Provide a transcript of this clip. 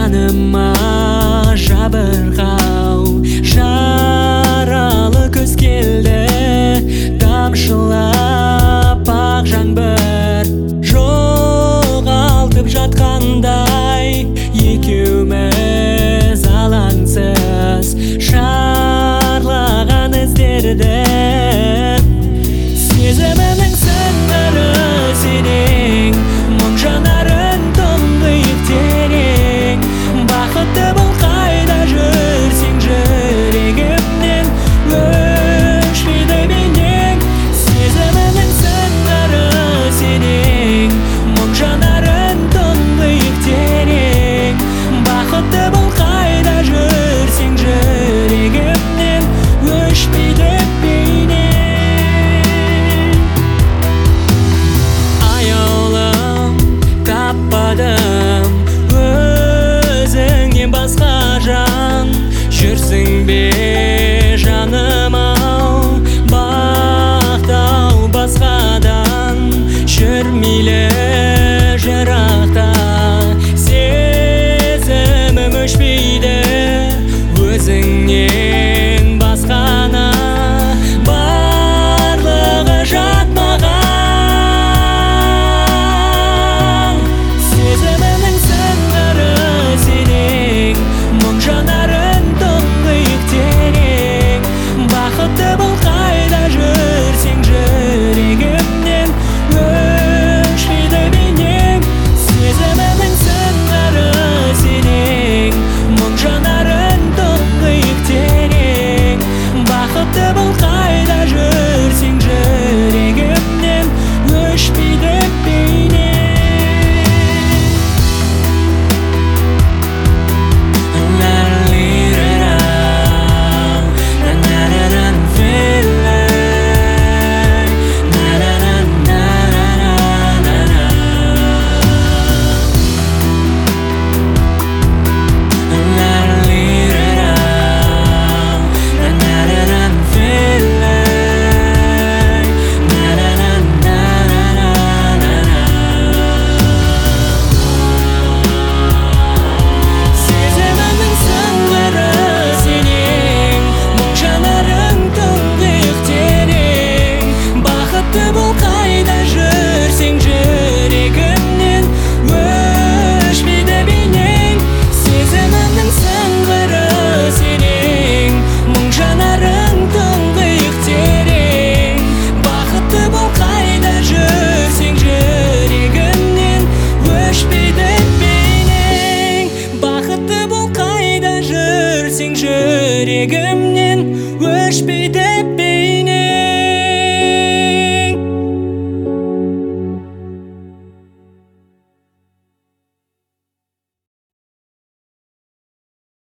жаныма жабырқау жаралы күз келді, тамшылап ақ жаңбыр жоғалтып жатқандай, екеуміз алаңсыз шарлаған іздерді. Сезімімнің сыңғыры сенің, мұң жанарын тұңғиық терең. Бақытты бұл қайда жүрсең, жүрегімнен өшпейді бейнең. Сезімімнің сыңғыры сенің, мұң жанарын тұңғиық терең. Бақытты бұл қайда жүрсең, жүрегімнен өшпейді бейнең. Таппадым өзіңнен басқа жан, жүрсің бе жаным ау, бақтау басқадан. Жүрмейлі жырақта сезімім өшпейді, өзіңнен басқаны барлығы жат маған. Жанарын тұңғиық терең, бақытты бұл қайда жүрсең, жүрегімнен өшпейді бейнең. Сезімімнің сыңғыры сенің, мұң жанарын тұңғиық терең. Бақытты бұл қайда жүрсең, жүрегімнен өшпейді бейнең. Жүрегімнен өшпейді